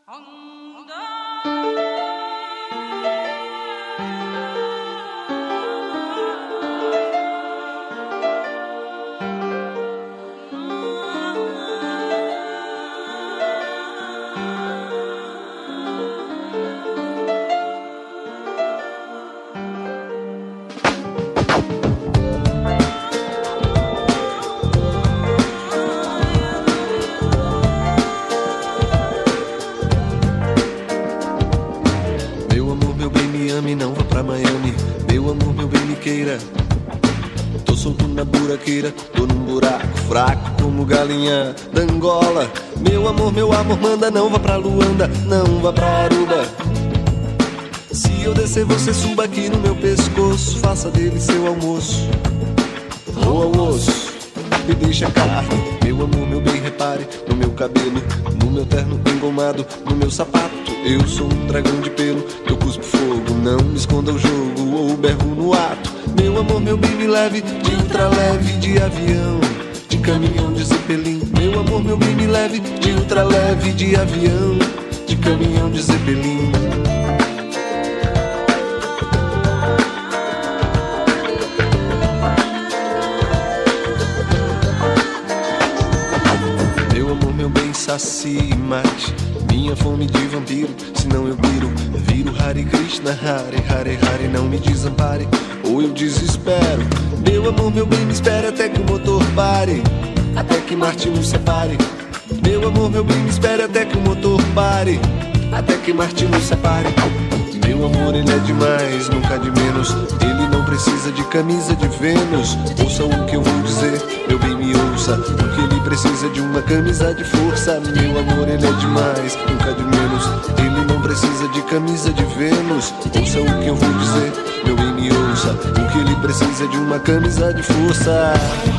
Não vá pra Miami, meu amor, meu bem, me queira. Tô solto na buraqueira, tô num buraco fraco como galinha da Angola. Meu amor, manda, não vá pra Luanda, não vá pra Aruba. Se eu descer, você suba aqui no meu pescoço, faça dele seu almoço. Ou ao osso, me deixa carne. Meu amor, meu bem, repare no meu cabelo, no meu terno engomado, no meu sapato. Eu sou um dragão de pelo, eu cuspo fogo, não me esconda o jogo ou berro no ato. Meu amor, meu bem, me leve de ultraleve, de avião, de caminhão, de zeppelin. Meu amor, meu bem, me leve de ultraleve, de avião, de caminhão, de zeppelin. Meu amor, meu bem, saci e mate minha fome de vampiro, senão eu viro Hare Krishna, Hare Hare Hare. Não me desampare, ou eu desespero. Meu amor, meu bem, me espere até que o motor pare, até que Marte nos separe. Meu amor, meu bem, me espere até que o motor pare, até que Marte nos separe. Meu amor, ele é demais, nunca de menos. Ele não precisa de camisa de Vênus. Ouça o que eu vou dizer, meu bem, me ouça. Porque ele precisa de uma camisa de força. Meu amor, ele é demais, nunca de menos. Ele não precisa de camisa de Vênus. Ouça o que eu vou dizer, meu bem, me ouça. Porque ele precisa de uma camisa de força.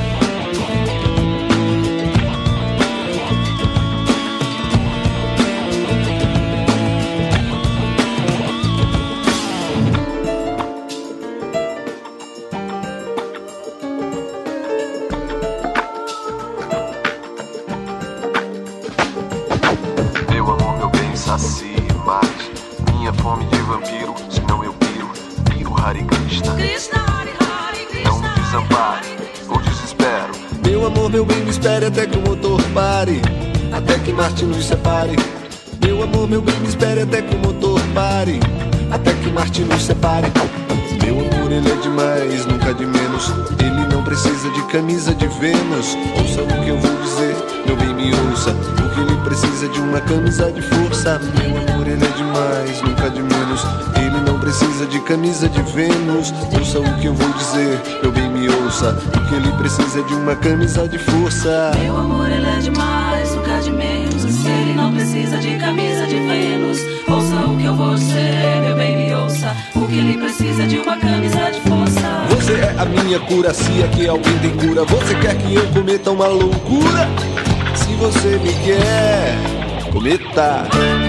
Saci e mate minha fome de vampiro, senão eu viro Hare Krishna. Não me desampare, ou desespero. Meu amor, meu bem, me espere até que o motor pare, até que Marte nos separe. Meu amor, meu bem, me espere até que o motor pare, até que Marte nos separe. Meu amor, ele é demais, nunca de menos. Ele não precisa de camisa de Vênus. Ouça o que eu vou dizer, meu bem, me ouça. Porque ele precisa de uma camisa de força. Meu amor, ele é demais, nunca de menos. Ele não precisa de camisa de Vênus. Ouça o que eu vou dizer, meu bem, me ouça. Porque ele precisa de uma camisa de força. Meu amor, ele é demais, nunca de menos. Ele não precisa de camisa de Vênus. Ouça o que eu vou dizer, meu bem, me ouça. Porque ele precisa de uma camisa de força. Você é a minha cura, se é que alguém tem cura. Você quer que eu cometa uma loucura? Se você me quer, cometa.